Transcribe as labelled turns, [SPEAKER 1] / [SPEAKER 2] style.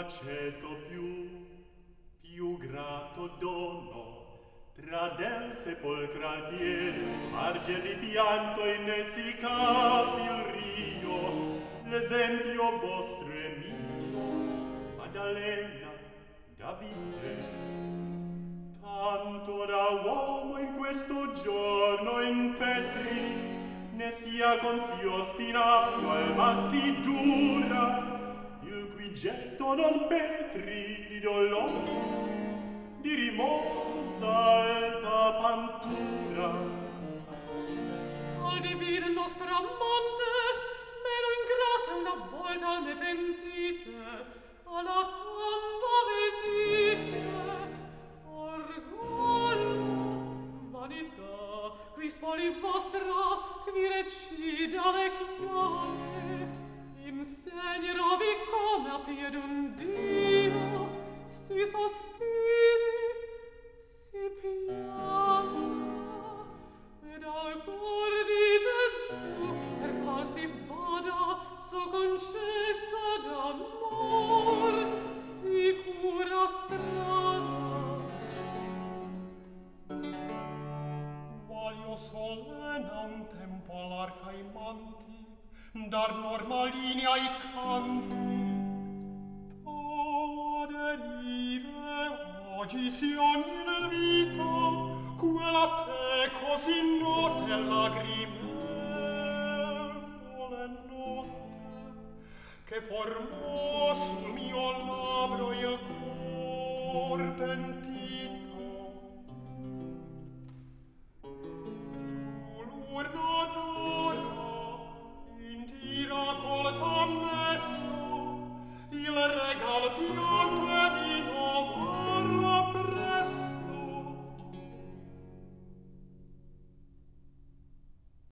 [SPEAKER 1] Aceto più grato dono, tra del sepolcral piede, sparger di pianto inessicabil rio, l'esempio vostro è mio, Maddalena, Davide. Tanto da uomo in questo giorno impetri, ne sia consi ostinato al massi dura, il cui getto non petri di dolore, di rimosa alta pantura.
[SPEAKER 2] Al divin nostro amante, meno ingrata una volta al me pentite, alla tomba venite. Orgoglio, vanità, qui spoli vostra, qui recida le chiave, insegnerovi come a pied un Dio si sospiri, si pianga, ed al cor di Gesù per qual si vada so concessa d'amor sicura strada.
[SPEAKER 3] Valio solena un tempo all'arca ai manti, dar normalini ai canti. Aderire oggi sia in vita, quella te così note lagrimevole notte, che formò sul mio labbro il cor pentito. L'urna d'ora, in tira colta messa, il regal piano